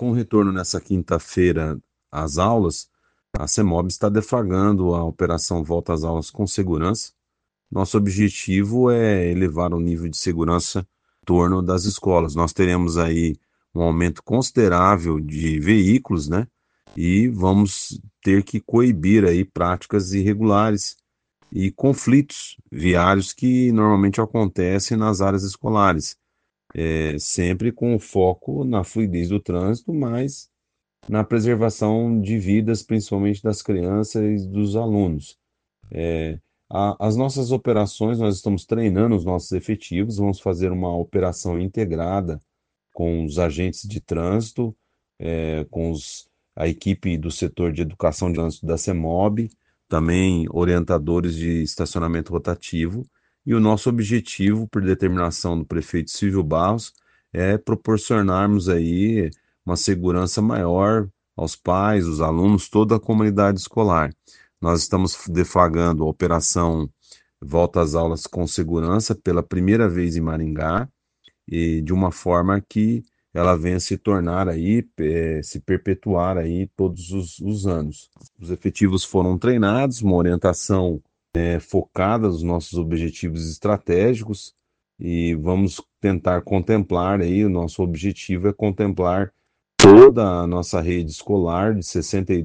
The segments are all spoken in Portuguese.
Com o retorno nessa quinta-feira às aulas, a CEMOB está deflagrando a operação Volta às Aulas com Segurança. Nosso objetivo é elevar o nível de segurança em torno das escolas. Nós teremos aí um aumento considerável de veículos, né? E vamos ter que coibir aí práticas irregulares e conflitos viários que normalmente acontecem nas áreas escolares, sempre com foco na fluidez do trânsito, mas na preservação de vidas, principalmente das crianças e dos alunos. As nossas operações, nós estamos treinando os nossos efetivos, vamos fazer uma operação integrada com os agentes de trânsito, a equipe do setor de educação de trânsito da CEMOB, também orientadores de estacionamento rotativo, e o nosso objetivo, por determinação do prefeito Silvio Barros, é proporcionarmos aí uma segurança maior aos pais, os alunos, toda a comunidade escolar. Nós estamos deflagrando a operação Volta às Aulas com Segurança pela primeira vez em Maringá, e de uma forma que ela venha se tornar aí, se perpetuar aí todos os anos. Os efetivos foram treinados, uma orientação focada nos nossos objetivos estratégicos, e vamos tentar contemplar aí, o nosso objetivo é contemplar toda a nossa rede escolar de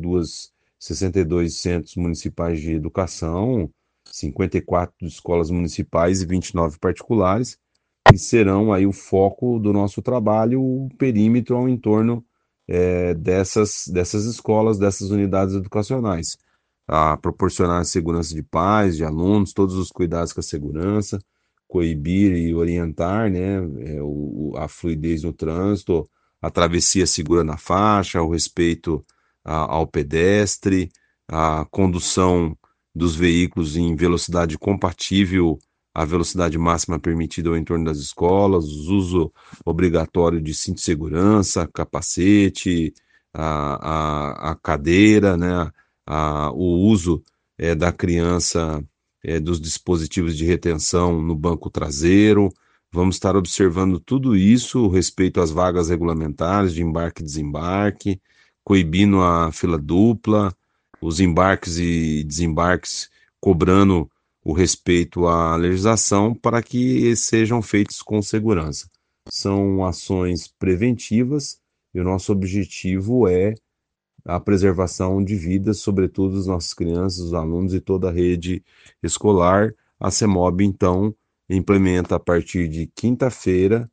62 centros municipais de educação, 54 escolas municipais e 29 particulares, que serão aí o foco do nosso trabalho, o perímetro ao entorno dessas escolas, dessas unidades educacionais, a proporcionar segurança de pais, de alunos, todos os cuidados com a segurança, coibir e orientar, né, a fluidez no trânsito, a travessia segura na faixa, o respeito ao pedestre, a condução dos veículos em velocidade compatível à velocidade máxima permitida ao entorno das escolas, o uso obrigatório de cinto de segurança, capacete, a cadeira, né, o uso da criança, dos dispositivos de retenção no banco traseiro. Vamos estar observando tudo isso, o respeito às vagas regulamentares de embarque e desembarque, coibindo a fila dupla, os embarques e desembarques, cobrando o respeito à legislação para que sejam feitos com segurança. São ações preventivas e o nosso objetivo é a preservação de vidas, sobretudo das nossas crianças, os alunos e toda a rede escolar. A CEMOB, então, implementa a partir de quinta-feira,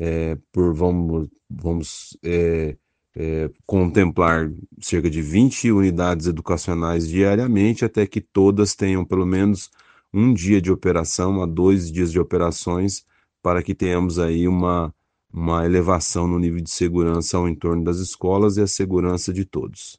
vamos contemplar cerca de 20 unidades educacionais diariamente, até que todas tenham pelo menos um dia de operação a 2 dias de operações, para que tenhamos aí uma elevação no nível de segurança ao entorno das escolas e a segurança de todos.